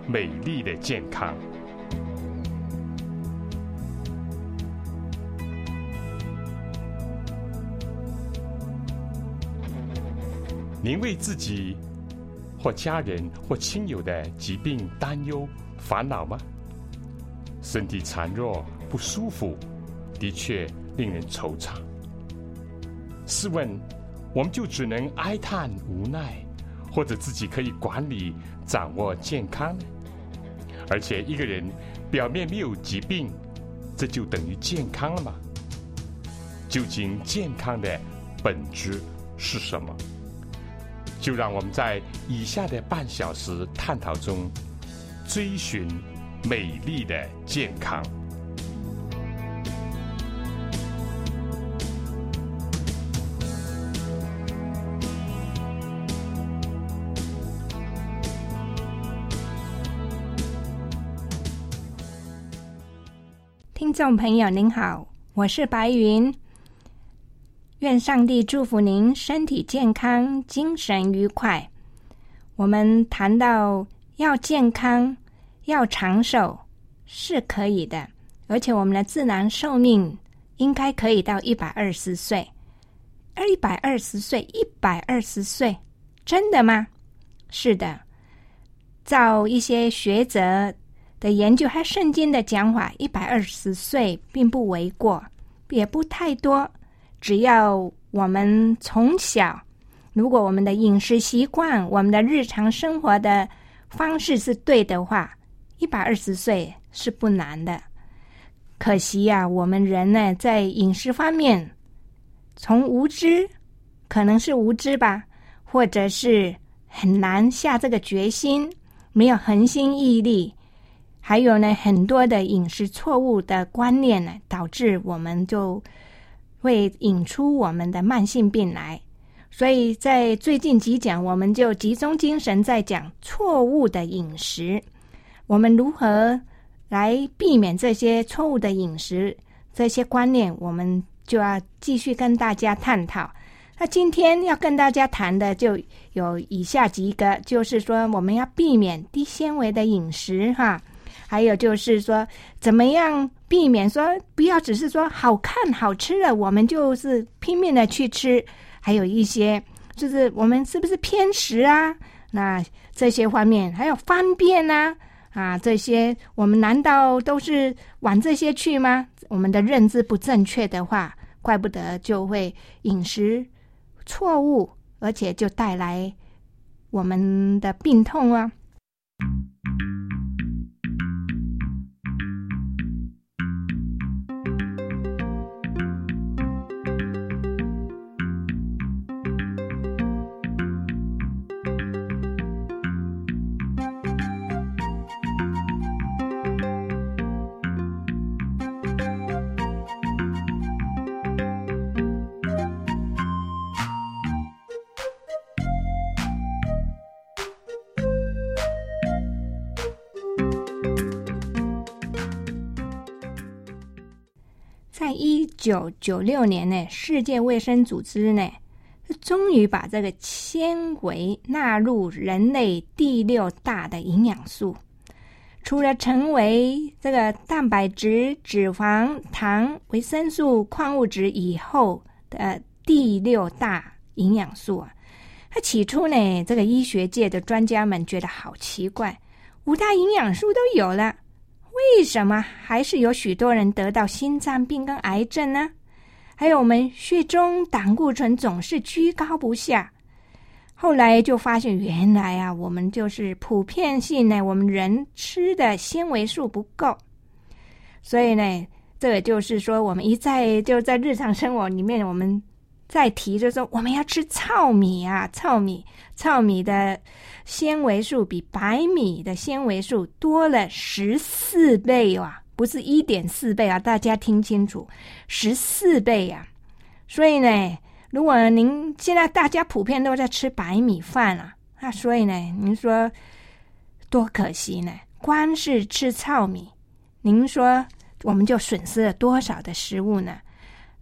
美丽的健康。您为自己或家人或亲友的疾病担忧烦恼吗？身体孱弱不舒服，的确令人惆怅。试问，我们就只能哀叹无奈，或者自己可以管理掌握健康呢？而且一个人表面没有疾病，这就等于健康了吗？究竟健康的本质是什么？就让我们在以下的半小时探讨中追寻美丽的健康。 听众朋友您好，我是白云。愿上帝祝福您身体健康，精神愉快。我们谈到要健康，要长寿是可以的，而且我们的自然寿命应该可以到120岁。120岁，真的吗？是的，照一些学者的研究和圣经的讲法，120岁并不为过，也不太多。只要我们从小，如果我们的饮食习惯，我们的日常生活的方式是对的话，120岁是不难的。可惜啊，我们人呢，在饮食方面，从无知，可能是无知吧，或者是很难下这个决心，没有恒心毅力，还有呢，很多的饮食错误的观念呢，导致我们就会引出我们的慢性病来。所以在最近几讲，我们就集中精神在讲错误的饮食，我们如何来避免这些错误的饮食，这些观念我们就要继续跟大家探讨。那今天要跟大家谈的就有以下几个，就是说我们要避免低纤维的饮食哈，还有就是说怎么样避免说不要只是说好看好吃的我们就是拼命的去吃，还有一些就是我们是不是偏食啊，那这些方面还有方便啊，这些我们难道都是往这些去吗？我们的认知不正确的话，怪不得就会饮食错误，而且就带来我们的病痛啊。在1996年呢，世界卫生组织呢，终于把这个纤维纳入人类第6大的营养素，除了成为这个蛋白质、脂肪、糖、维生素、矿物质以后的第6大营养素啊。它起初呢，这个医学界的专家们觉得好奇怪，5大营养素都有了，为什么还是有许多人得到心脏病跟癌症呢？还有我们血中胆固醇总是居高不下。后来就发现原来啊，我们就是普遍性呢，我们人吃的纤维素不够。所以呢，这个就是说我们一再就在日常生活里面我们再提，就是说我们要吃糙米啊，糙米的纤维素比白米的纤维素多了14倍啊，不是 1.4 倍啊，大家听清楚，14倍啊。所以呢，如果您现在大家普遍都在吃白米饭啊，那所以呢，您说多可惜呢，光是吃糙米，您说我们就损失了多少的食物呢？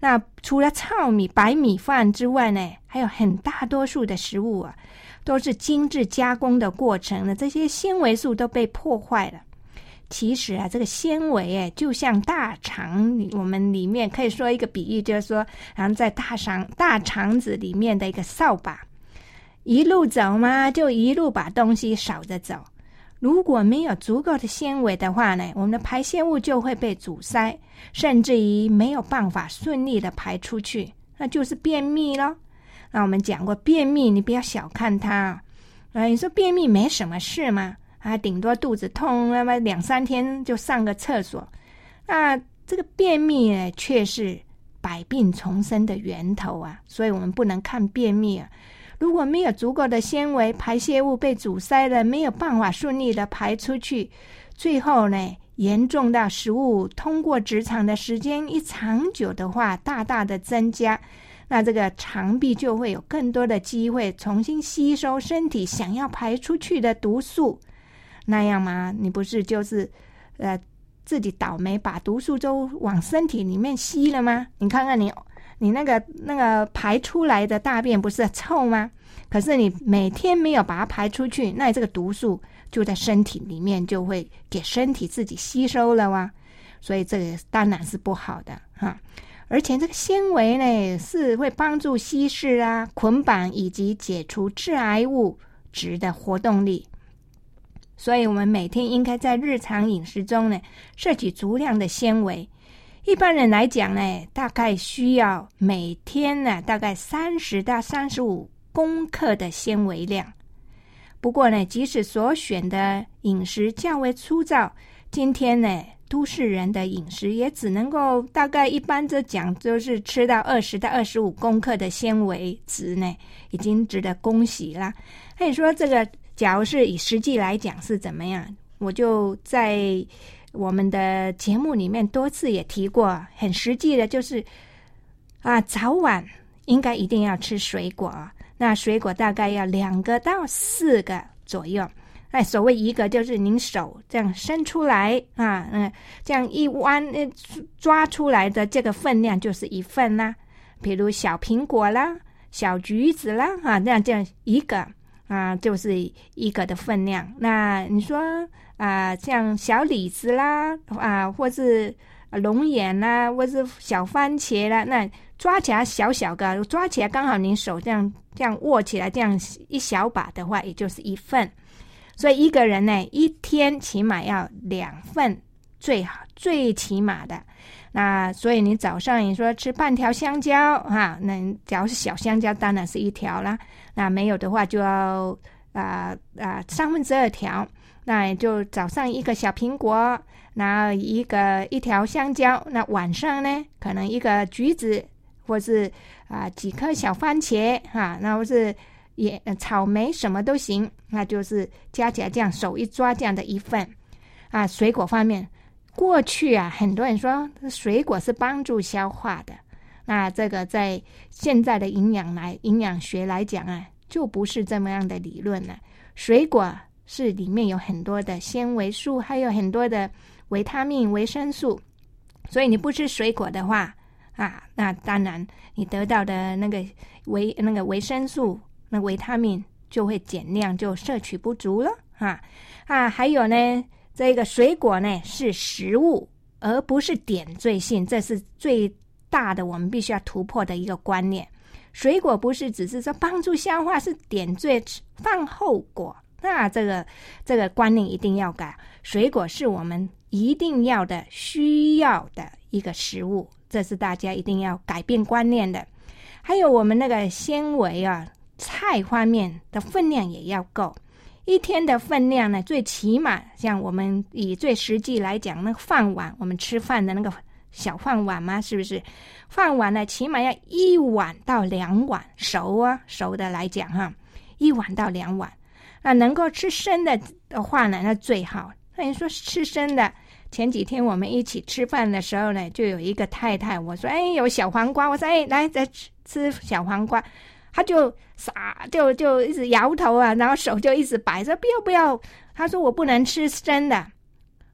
那除了糙米、白米饭之外呢，还有很大多数的食物啊，都是精致加工的过程呢，这些纤维素都被破坏了。其实啊，这个纤维就像大肠，我们里面可以说一个比喻，就是说，然后在大肠子里面的一个扫把，一路走嘛，就一路把东西扫着走。如果没有足够的纤维的话呢，我们的排泄物就会被阻塞，甚至于没有办法顺利的排出去，那就是便秘咯。那我们讲过，便秘你不要小看它你说便秘没什么事吗？顶多肚子痛，那么2-3天就上个厕所。那这个便秘呢，却是百病丛生的源头啊，所以我们不能看便秘啊。如果没有足够的纤维，排泄物被阻塞了，没有办法顺利的排出去，最后呢，严重到食物通过直肠的时间一长久的话，大大的增加，那这个肠壁就会有更多的机会重新吸收身体想要排出去的毒素。那样吗？你不是就是自己倒霉把毒素都往身体里面吸了吗？你看看你那个排出来的大便不是臭吗？可是你每天没有把它排出去，那这个毒素就在身体里面就会给身体自己吸收了哇。所以这个当然是不好的哈。而且这个纤维呢，是会帮助稀释啊、捆绑以及解除致癌物质的活动力。所以我们每天应该在日常饮食中呢，摄取足量的纤维。一般人来讲呢，大概需要每天呢，大概30到35公克的纤维量。不过呢，即使所选的饮食较为粗糙，今天呢，都市人的饮食也只能够大概一般就讲，就是吃到20到25公克的纤维质呢，已经值得恭喜啦。可以说这个假如是以实际来讲是怎么样，我就在我们的节目里面多次也提过，很实际的就是早晚应该一定要吃水果，那水果大概要2个到4个左右。所谓一个就是您手这样伸出来这样一弯抓出来的这个分量就是1份啦。比如小苹果啦、小橘子啦这样一个就是1个的分量。那你说像小李子啦或是龙眼啦，或是小番茄啦，那抓起来小小个，抓起来刚好你手这样握起来，这样一小把的话，也就是1份。所以一个人呢，一天起码要2份，最好最起码的。那所以你早上你说吃半条香蕉那假如是小香蕉当然是1条啦，那没有的话就要2/3条。那就早上1个小苹果，然后一条香蕉，那晚上呢可能1个橘子，或是几颗小番茄那或是草莓什么都行，那就是加起来这样手一抓这样的1份水果方面，过去很多人说水果是帮助消化的，那这个在现在的营养学来讲就不是这么样的理论了。水果是里面有很多的纤维素，还有很多的维他命、维生素，所以你不吃水果的话那当然你得到的那个维生素、那维他命就会减量，就摄取不足了还有呢，这个水果呢是食物，而不是点缀性，这是最大的我们必须要突破的一个观念。水果不是只是说帮助消化，是点缀饭后果。那这个观念一定要改，水果是我们一定要的、需要的一个食物，这是大家一定要改变观念的。还有我们那个纤维菜方面的分量也要够，一天的分量呢，最起码像我们以最实际来讲，那个饭碗，我们吃饭的那个小饭碗嘛，是不是？饭碗呢，起码要1碗到2碗，熟的来讲1碗到2碗。能够吃生的话呢，那最好。那你说吃生的，前几天我们一起吃饭的时候呢，就有一个太太，我说有小黄瓜，我说来再吃小黄瓜，他就就一直摇头然后手就一直摆，说不要，他说我不能吃生的。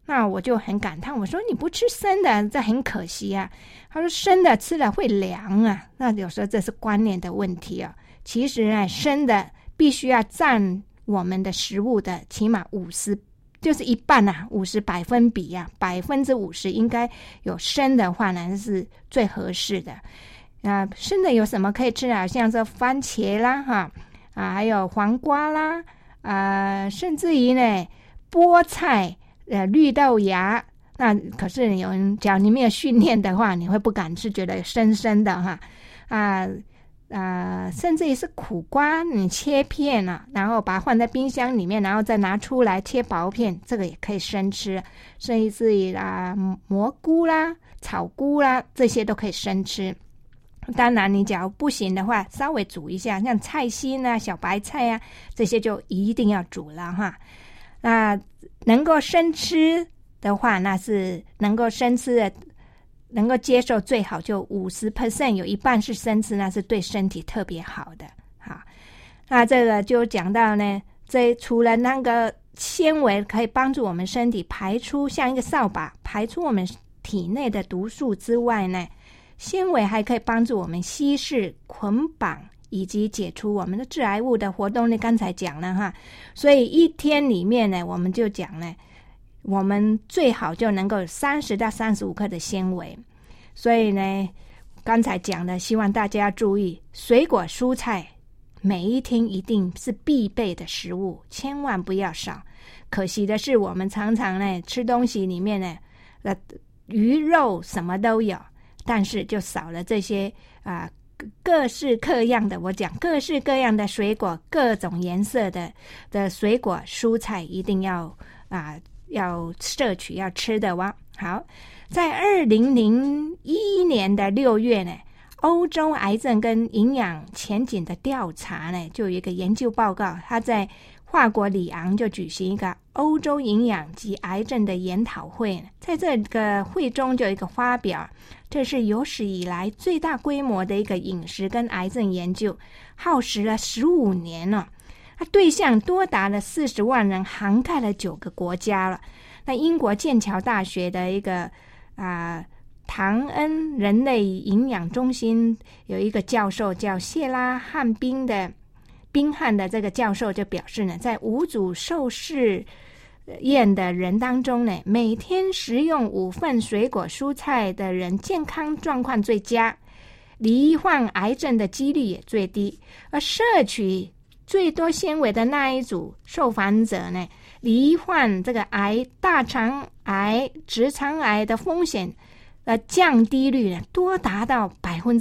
那我就很感叹，我说你不吃生的，这很可惜啊。他说生的吃了会凉啊，那有时候这是观念的问题啊。其实呢，生的必须要占我们的食物的起码50%，就是一半啊，50%比啊，50%应该有生的话呢是最合适的。生的有什么可以吃呢？像是番茄啦，还有黄瓜啦，甚至于呢菠菜、绿豆芽。那可是有人，假如你没有训练的话，你会不敢吃，觉得生生的甚至于是苦瓜，你切片了，然后把它放在冰箱里面，然后再拿出来切薄片，这个也可以生吃。甚至于蘑菇啦、草菇啦，这些都可以生吃。当然你假如不行的话，稍微煮一下，像菜心啊、小白菜啊，这些就一定要煮了哈。那能够生吃的话，那是能够生吃的，能够接受最好就50%，有一半是生吃，那是对身体特别好的。好，那这个就讲到呢，这除了那个纤维可以帮助我们身体排出，像一个扫把排出我们体内的毒素之外呢，纤维还可以帮助我们稀释、捆绑以及解除我们的致癌物的活动力。刚才讲了哈，所以一天里面呢，我们就讲呢，我们最好就能够30到35克的纤维。所以呢，刚才讲的，希望大家注意，水果蔬菜每一天一定是必备的食物，千万不要少。可惜的是，我们常常呢吃东西里面呢，鱼肉什么都有，但是就少了这些各式各样的，我讲各式各样的水果，各种颜色的水果蔬菜一定要摄取，要吃的哇。好，在2001年的6月呢，欧洲癌症跟营养前景的调查呢，就有一个研究报告，他在法国里昂就举行一个欧洲营养及癌症的研讨会，在这个会中就有一个发表，这是有史以来最大规模的一个饮食跟癌症研究，耗时了15年了。对象多达了40万人，涵盖了9个国家了。那英国剑桥大学的一个唐恩人类营养中心有一个教授叫谢拉汉宾汉的这个教授就表示呢，在5组受试验的人当中呢，每天食用5份水果蔬菜的人健康状况最佳，罹患癌症的几率也最低，而摄取最多纤维的那一组受访者呢，罹患这个大肠癌、直肠癌的风险降低率呢，多达到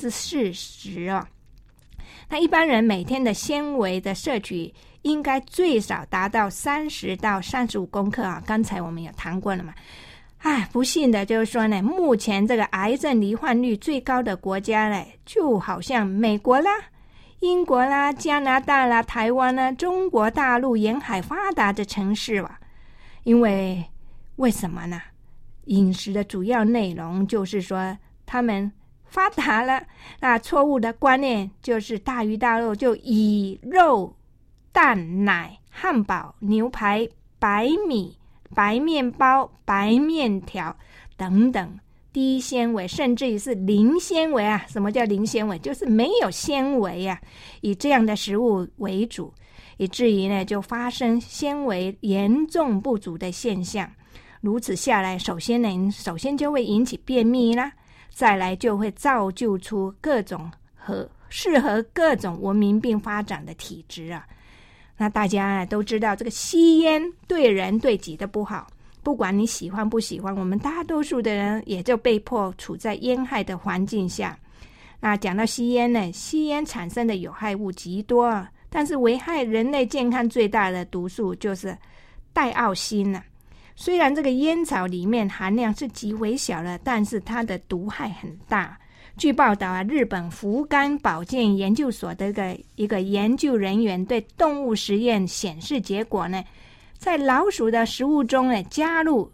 40%哦。那一般人每天的纤维的摄取应该最少达到30到35公克啊，刚才我们有谈过了嘛。不幸的就是说呢，目前这个癌症罹患率最高的国家呢，就好像美国啦、英国啦、加拿大啦、台湾啦、中国大陆沿海发达的城市吧。因为什么呢？饮食的主要内容就是说他们发达了，那错误的观念就是大鱼大肉，就以肉、蛋、奶、汉堡、牛排、白米、白面包、白面条等等低纤维，甚至于是零纤维啊。什么叫零纤维？就是没有纤维啊，以这样的食物为主，以至于呢就发生纤维严重不足的现象。如此下来，首先就会引起便秘啦，再来就会造就出各种适合各种文明病发展的体质啊。那大家都知道，这个吸烟对人对己的不好，不管你喜欢不喜欢，我们大多数的人也就被迫处在烟害的环境下。那讲到吸烟呢，吸烟产生的有害物极多，但是危害人类健康最大的毒素就是戴奥辛了。虽然这个烟草里面含量是极微小的，但是它的毒害很大。据报道日本福冈保健研究所的一个研究人员对动物实验显示结果呢，在老鼠的食物中呢加入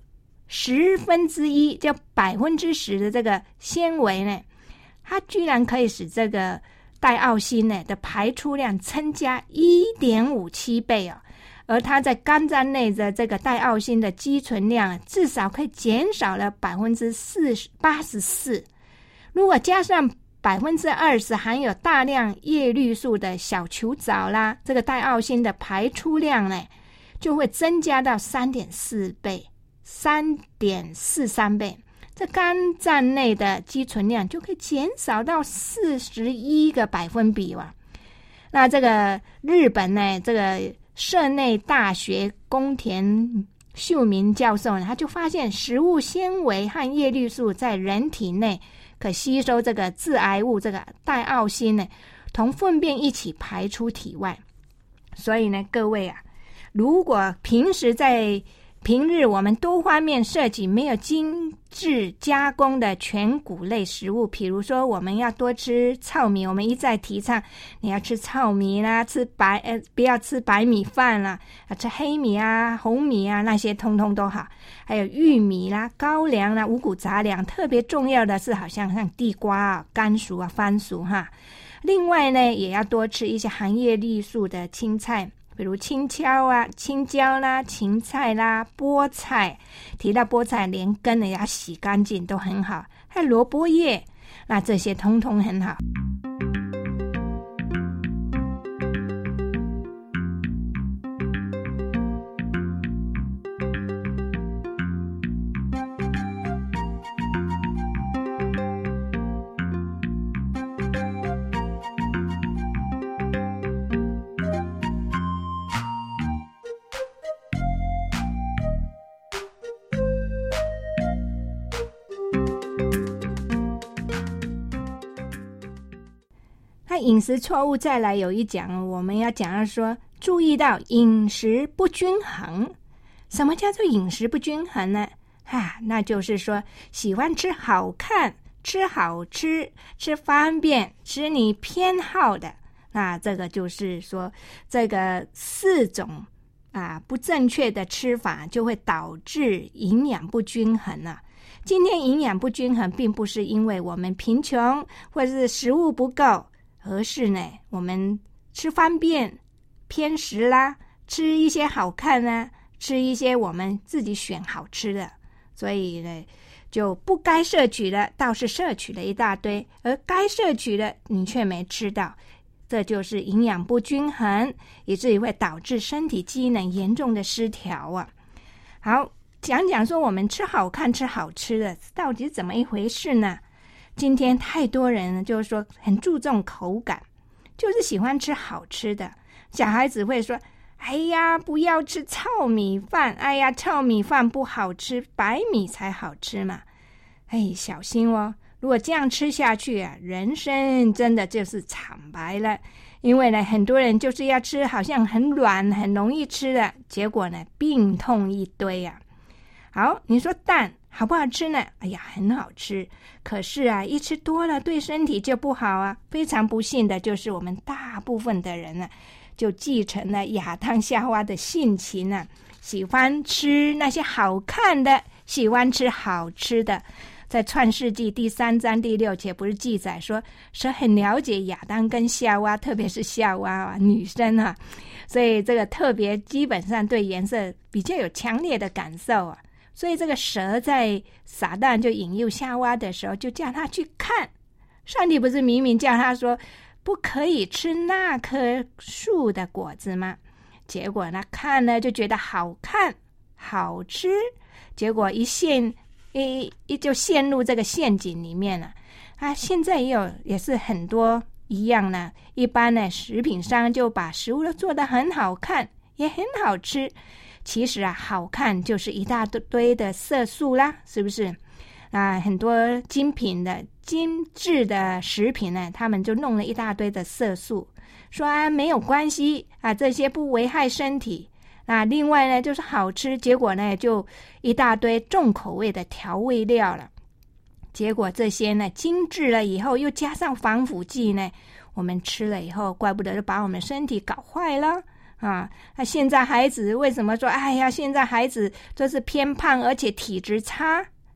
1/10，就10%的这个纤维呢，它居然可以使这个戴奥辛呢的排出量增加1.57倍哦。 而它在肝脏内的这个代奥辛的积存量至少可以减少了84%。如果加上20%含有大量叶绿素的小球藻啦，这个代奥辛的排出量呢，就会增加到3.43倍。这肝脏内的积存量就可以减少到41%。那这个日本呢，这个社内大学宫田秀明教授呢，他就发现食物纤维和叶绿素在人体内可吸收这个致癌物这个代奥辛呢，同粪便一起排出体外。所以呢，各位啊，如果平日我们多方面摄取没有精致加工的全谷类食物，比如说我们要多吃糙米，我们一再提倡你要吃糙米啦，不要吃白米饭啦，吃黑米啊、红米啊，那些通通都好。还有玉米啦、高粱啦、五谷杂粮，特别重要的是好像地瓜啊、甘薯啊、番薯哈。另外呢，也要多吃一些含叶绿素的青菜，比如青椒啦、芹菜啦、菠菜。提到菠菜，连根也要洗干净，都很好。还有萝卜叶，那这些通通很好。饮食错误再来有一讲，我们要讲说注意到饮食不均衡。什么叫做饮食不均衡呢？那就是说喜欢吃好看、吃好吃、吃方便、吃你偏好的，那这个就是说这个4种不正确的吃法就会导致营养不均衡啊。今天营养不均衡并不是因为我们贫穷或者是食物不够，而是呢我们吃方便偏食啦，吃一些好看啦，吃一些我们自己选好吃的，所以呢就不该摄取的倒是摄取了一大堆，而该摄取的你却没吃到，这就是营养不均衡，以至于会导致身体机能严重的失调啊。好，讲说我们吃好看吃好吃的到底怎么一回事呢？今天太多人呢，就是说很注重口感，就是喜欢吃好吃的。小孩子会说，哎呀不要吃糙米饭，哎呀糙米饭不好吃，白米才好吃嘛。小心哦，如果这样吃下去啊，人生真的就是惨白了。因为呢很多人就是要吃好像很软很容易吃的，结果呢病痛一堆啊。好，你说蛋好不好吃呢？哎呀很好吃，可是一吃多了对身体就不好啊。非常不幸的就是我们大部分的人呢就继承了亚当夏娃的性情啊，喜欢吃那些好看的，喜欢吃好吃的。在创世纪第3章第6节不是记载说神很了解亚当跟夏娃，特别是夏娃女生所以这个特别基本上对颜色比较有强烈的感受所以这个蛇在撒旦就引诱夏娃的时候就叫他去看，上帝不是明明叫他说不可以吃那棵树的果子吗？结果呢看了就觉得好看好吃，结果就陷入这个陷阱里面了现在也是很多一样呢，一般呢食品商就把食物都做得很好看也很好吃，其实好看就是一大堆的色素啦，是不是？很多精致的食品呢，他们就弄了一大堆的色素，说没有关系这些不危害身体。另外呢就是好吃，结果呢就一大堆重口味的调味料了。结果这些呢精致了以后又加上防腐剂呢，我们吃了以后怪不得就把我们身体搞坏了现在孩子为什么说哎呀现在孩子都是偏胖而且体质差？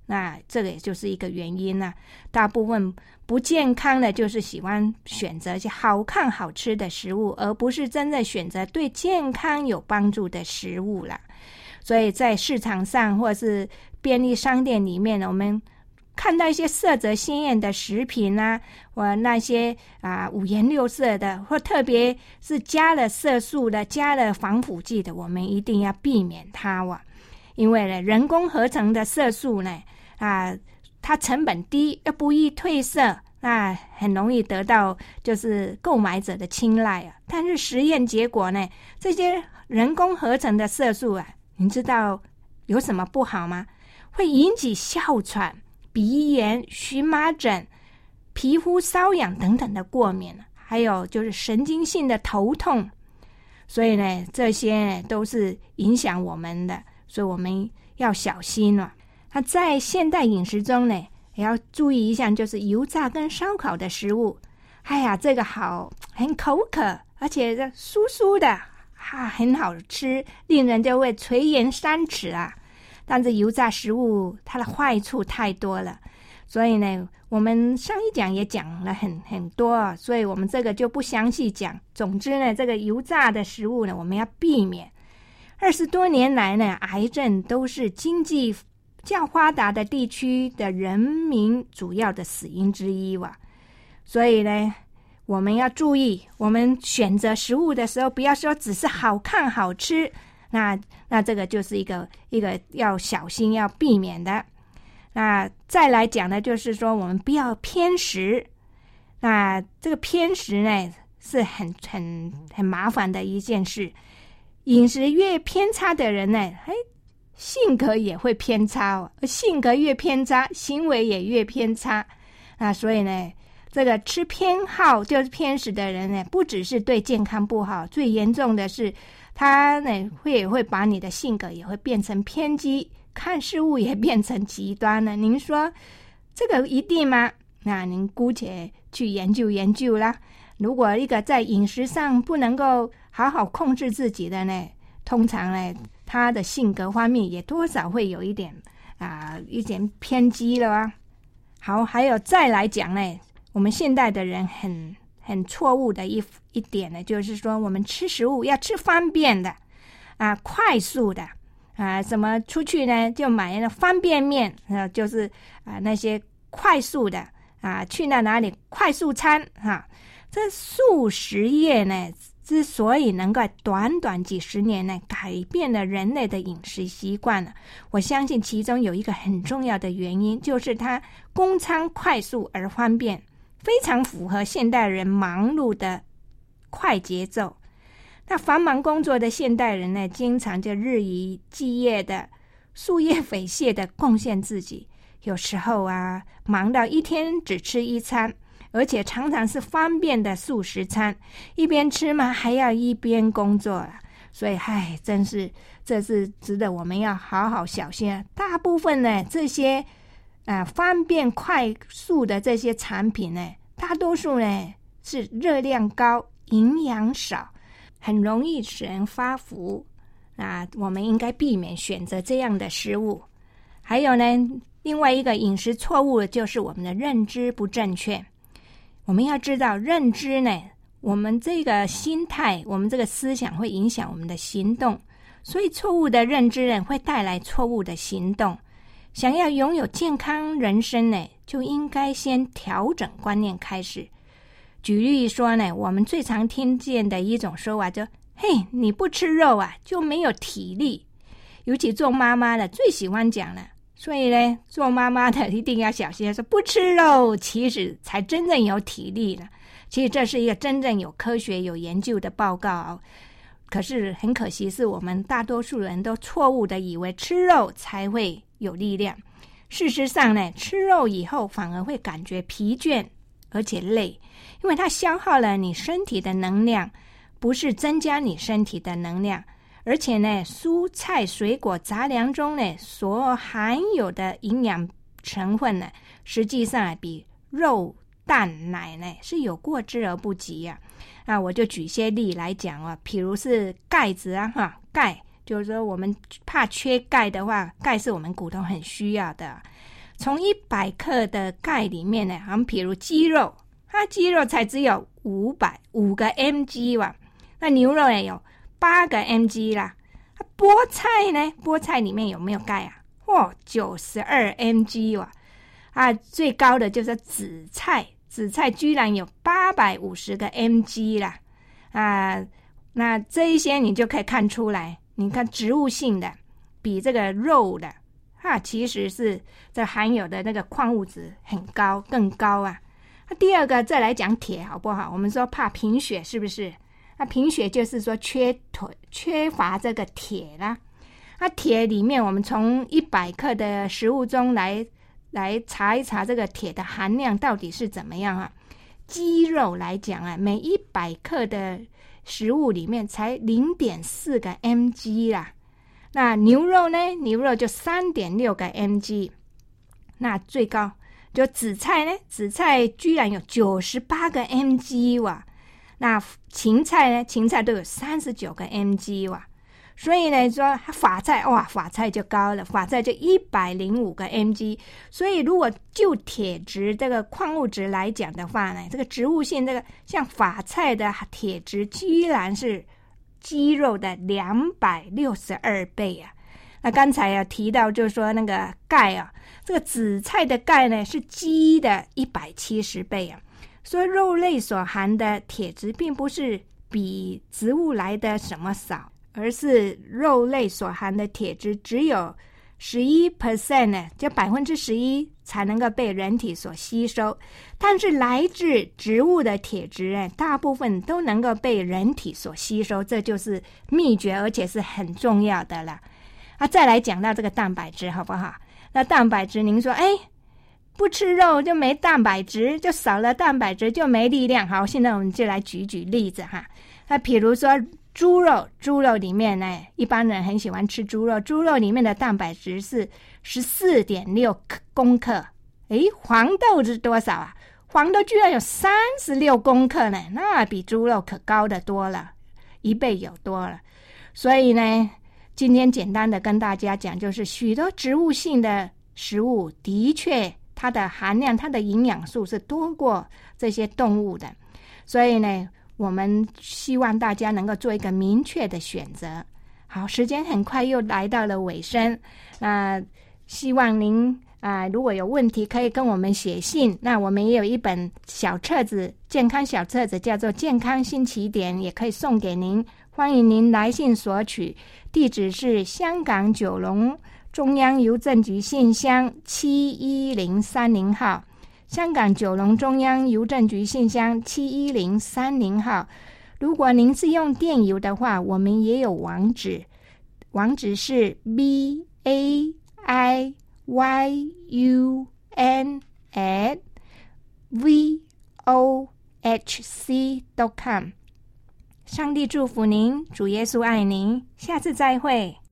那这个也就是一个原因啦。大部分不健康的就是喜欢选择一些好看好吃的食物，而不是真正选择对健康有帮助的食物啦。所以在市场上或是便利商店里面，我们看到一些色泽鲜艳的食品啊，或那些五颜六色的，或特别是加了色素的、加了防腐剂的，我们一定要避免它哇。因为呢，人工合成的色素呢，它成本低，又不易褪色，那很容易得到就是购买者的青睐啊。但是实验结果呢，这些人工合成的色素啊，你知道有什么不好吗？会引起哮喘、鼻炎、荨麻疹、皮肤瘙痒等等的过敏，还有就是神经性的头痛。所以呢，这些都是影响我们的，所以我们要小心了。那在现代饮食中呢，也要注意一项，就是油炸跟烧烤的食物。哎呀，这个很口渴，而且这酥酥的很好吃，令人就会垂涎三尺啊。但是油炸食物它的坏处太多了，所以呢，我们上一讲也讲了很多，所以我们这个就不详细讲。总之呢，这个油炸的食物呢，我们要避免。20多年来呢，癌症都是经济较发达的地区的人民主要的死因之一哇。所以呢，我们要注意，我们选择食物的时候，不要说只是好看好吃，那这个就是一个要小心要避免的。那再来讲呢，就是说我们不要偏食。那这个偏食呢，是很麻烦的一件事。饮食越偏差的人呢，性格也会偏差哦。性格越偏差，行为也越偏差。所以呢，这个吃偏好就是偏食的人呢，不只是对健康不好，最严重的是他呢也会把你的性格也会变成偏激，看事物也变成极端了。您说这个一定吗？那您姑且去研究研究啦。如果一个在饮食上不能够好好控制自己的呢，通常呢他的性格方面也多少会有一点偏激了啊。好，还有再来讲呢，我们现代的人很错误的一点呢，就是说我们吃食物要吃方便的快速的什么出去呢就买那方便面就是那些快速的去哪里快速餐这素食业呢，之所以能够短短几十年呢改变了人类的饮食习惯了，我相信其中有一个很重要的原因，就是它供餐快速而方便，非常符合现代人忙碌的快节奏。那繁忙工作的现代人呢，经常就日以继夜的夙夜匪懈的贡献自己，有时候忙到一天只吃一餐，而且常常是方便的素食餐，一边吃嘛还要一边工作所以这是值得我们要好好小心大部分呢这些方便快速的这些产品呢，大多数呢是热量高，营养少，很容易使人发福我们应该避免选择这样的食物。还有呢，另外一个饮食错误就是我们的认知不正确。我们要知道，认知呢，我们这个心态，我们这个思想会影响我们的行动，所以错误的认知呢，会带来错误的行动。想要拥有健康人生呢，就应该先调整观念开始。举例说呢，我们最常听见的一种说法就你不吃肉就没有体力。尤其做妈妈的最喜欢讲了，所以呢，做妈妈的一定要小心，说不吃肉其实才真正有体力了。其实这是一个真正有科学有研究的报告可是很可惜是我们大多数人都错误的以为吃肉才会有力量。事实上呢，吃肉以后反而会感觉疲倦而且累，因为它消耗了你身体的能量，不是增加你身体的能量。而且呢，蔬菜水果杂粮中呢所含有的营养成分呢，实际上比肉蛋奶呢是有过之而不及我就举些例来讲譬如是钙质钙就是说我们怕缺钙的话，钙是我们骨头很需要的。 从100克的钙里面呢，好像比如鸡肉，它鸡肉才只有5个 mg 哇，那牛肉也有8个 mg 啦。菠菜呢？菠菜里面有没有钙啊？92 mg 哇！最高的就是紫菜，紫菜居然有850个 mg 啦！那这一些你就可以看出来，你看植物性的比这个肉的，其实是这含有的那个矿物质很高，更高啊！第二个再来讲铁好不好？我们说怕贫血是不是？那贫血就是说缺乏这个铁啦。那铁里面，我们从100克的食物中来查一查这个铁的含量到底是怎么样啊？鸡肉来讲啊，每100克的食物里面才 0.4 个 mg 啦。那牛肉呢？牛肉就 3.6 个 mg。那最高就紫菜呢？紫菜居然有98个 mg 哇！那芹菜呢？芹菜都有39个 mg 哇！所以呢，说法菜法菜就高了，法菜就105个 mg。所以如果就铁质这个矿物质来讲的话呢，这个植物性这个像法菜的铁质居然是鸡肉的262倍啊！那刚才有提到就是说那个钙啊，这个紫菜的钙呢是鸡的170倍啊。所以肉类所含的铁质并不是比植物来的什么少，而是肉类所含的铁质只有 11% 呢，就 11% 才能够被人体所吸收。但是来自植物的铁质呢，大部分都能够被人体所吸收，这就是秘诀，而且是很重要的了。再来讲到这个蛋白质好不好？那蛋白质您说不吃肉就没蛋白质，就少了蛋白质就没力量。好，现在我们就来举例子哈。那比如说猪肉里面呢，一般人很喜欢吃猪肉，猪肉里面的蛋白质是 14.6 公克。黄豆是多少啊？黄豆居然有36公克呢，那比猪肉可高得多了，1倍有多了。所以呢，今天简单的跟大家讲，就是许多植物性的食物的确它的含量，它的营养素是多过这些动物的。所以呢，我们希望大家能够做一个明确的选择。好，时间很快又来到了尾声，希望您如果有问题可以跟我们写信。那我们也有一本小册子，健康小册子，叫做《健康新起点》，也可以送给您，欢迎您来信索取。地址是香港九龙中央邮政局信箱71030号，香港九龙中央邮政局信箱71030号。如果您是用电邮的话，我们也有网址是 BAIYUN@vohc.com。 上帝祝福您，主耶稣爱您，下次再会。